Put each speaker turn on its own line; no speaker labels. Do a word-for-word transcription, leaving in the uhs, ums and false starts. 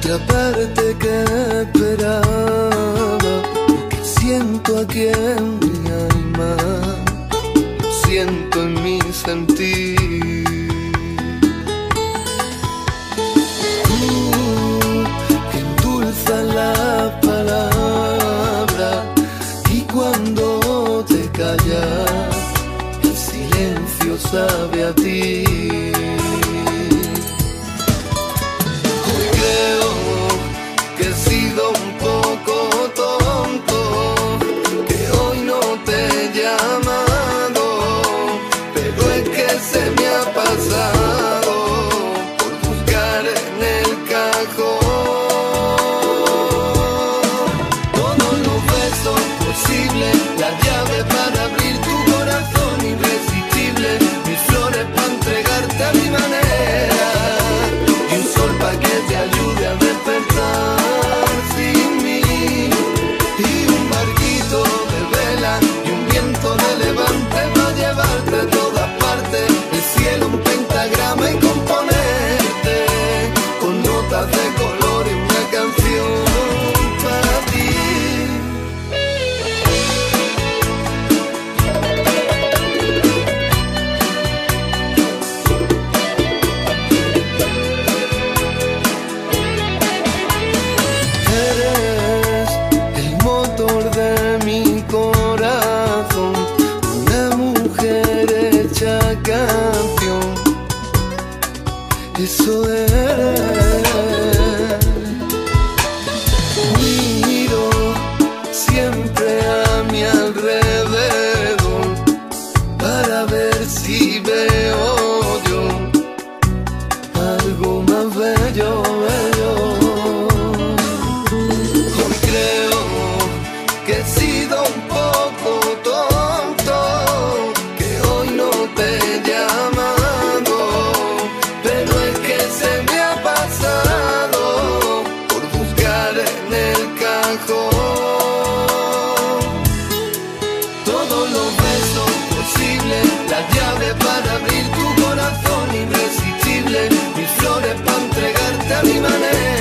otra parte que esperaba. Lo que siento aquí en mi alma, lo siento en mi sentir. Tú que endulzas la palabra y cuando te callas el silencio sabe a ti. Eso es. Miro siempre a mi alrededor para ver si veo yo algo más bello, bello. Hoy creo que he sido un poco tonto, que hoy no te llamo. Todos los besos posibles, la llave para abrir tu corazón irresistible, mis flores para entregarte a mi manera.